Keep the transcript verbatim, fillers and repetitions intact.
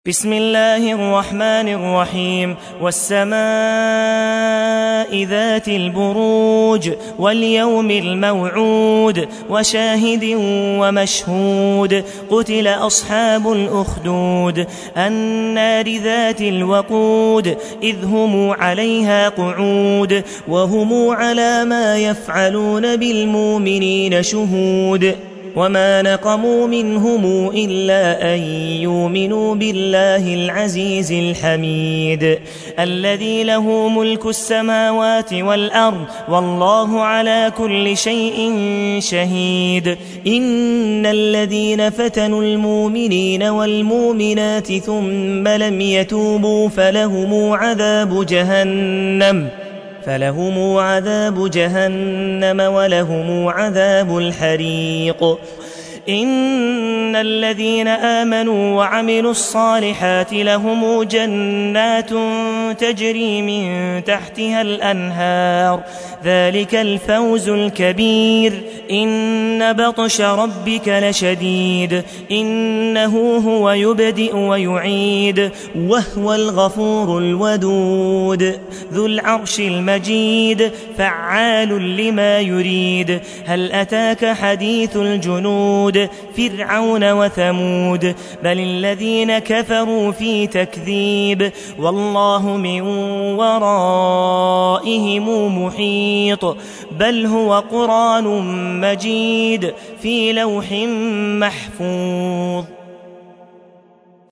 بسم الله الرحمن الرحيم والسماء ذات البروج واليوم الموعود وشاهد ومشهود قتل أصحاب الأخدود النار ذات الوقود إذ هم عليها قعود وهم على ما يفعلون بالمؤمنين شهود وما نقموا منهم إلا أن يؤمنوا بالله العزيز الحميد الذي له ملك السماوات والأرض والله على كل شيء شهيد إن الذين فتنوا المؤمنين والمؤمنات ثم لم يتوبوا فلهم عذاب جهنم فلهم عذاب جهنم ولهم عذاب الحريق إن الذين آمنوا وعملوا الصالحات لهم جنات تجري من تحتها الأنهار ذلك الفوز الكبير إن بطش ربك لشديد إنه هو يبدئ ويعيد وهو الغفور الودود ذو العرش المجيد فعال لما يريد هل أتاك حديث الجنود فرعون وثمود بل الذين كفروا في تكذيب والله من ورائهم محيط بل هو قرآن مجيد في لوح محفوظ.